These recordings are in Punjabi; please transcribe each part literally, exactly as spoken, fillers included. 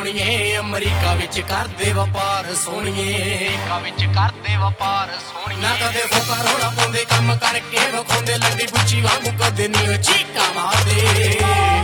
ਸੋਹਣੀਏ ਅਮਰੀਕਾ ਵਿੱਚ ਕਰਦੇ ਵਪਾਰ ਸੋਹਣੀਏ ਅਮਰੀਕਾ ਵਿੱਚ ਕਰਦੇ ਵਪਾਰ ਸੋਹਣੀਏ ਨਾ ਕਦੇ ਫੋਕਾ ਰੋਣਾ ਪਾਉਂਦੇ ਕੰਮ ਕਰਕੇ ਵਖਾਉਂਦੇ ਲੰਡੀ ਬੁੱਚੀ ਵਾਂਗੂ ਕਦੇ ਨਹੀਂ ਚੀਕਾ ਮਾਰਦੇ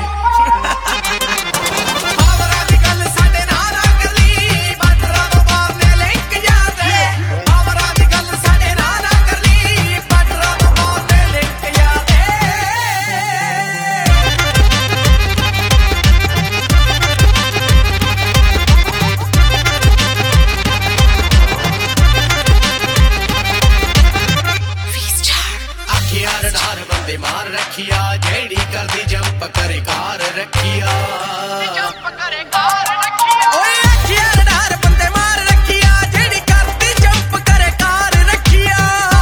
ਡਾਰ ਬੰਦੇ ਮਾਰ ਰੱਖਿਆ ਜਿਹੜੀ ਕਰਦੀ ਜੰਪ ਕਰੇ ਕਾਰ ਰੱਖਿਆ ਜੰਪ ਕਰੇ ਕਾਰ ਰੱਖਿਆ ਓਏ ਅੱਖੀਆਂ ਡਾਰ ਬੰਦੇ ਮਾਰ ਰੱਖਿਆ ਜਿਹੜੀ ਕਰਦੀ ਜੰਪ ਕਰੇ ਕਾਰ ਰੱਖਿਆ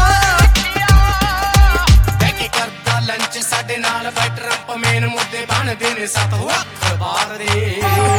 ਤੇ ਕੀ ਕਰਦਾ ਲੰਚ ਸਾਡੇ ਨਾਲ ਬੈਠ ਰੱਪ ਮੇਨ ਮੁੱਦੇ ਬਣਦੇ ਨੇ ਸੱਤ ਅਖਬਾਰ ਦੇ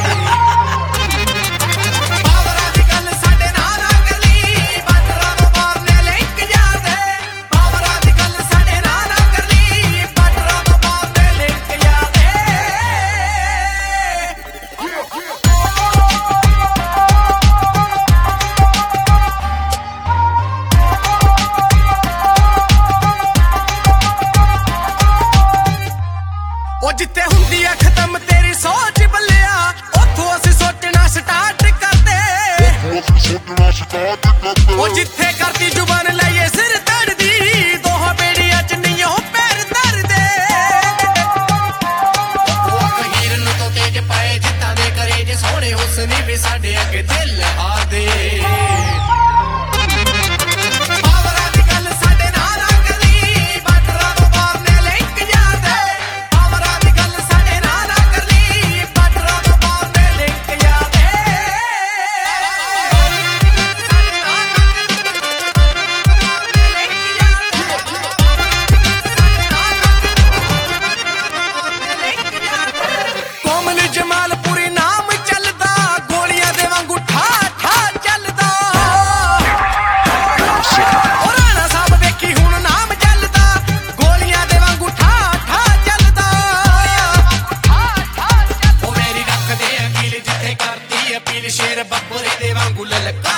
ਜਿੱਥੇ ਹੁੰਦੀ ਆ ਖਤਮ ਤੇਰੀ ਸੋਚ ਬੱਲਿਆ ਉੱਥੋਂ ਅਸੀਂ ਸੋਚਣਾ ਸਟਾਰਟ ਕਰਦੇ ਉਹ ਜਿੱਥੇ ਕਰਦੀ ਜ਼ੁਬਾਨ ਲਈਏ ਸਿਰ ਧੜਦੀ ਦੋਹਾਂ ਬੇੜੀਆਂ ਚ ਨਹੀਂ ਉਹ ਪੈਰ ਧਰਦੇ ਉਹ ਹੀਰ ਨੂੰ ਤੋਂ ਤੇਜ ਪਾਏ ਜਿੱਤਾਂ ਦੇ ਕਰੇ ਜੇ ਸੋਹਣੇ ਹੁਸਨ ਵੀ ਸਾਡੇ ਅੱਗੇ ਦਿਲ ਹਾਰਦੇ ਸ਼ੇਰ ਬੱਬਰੇ ਦੇ ਵਾਂਗੂ ਲਲਕਾ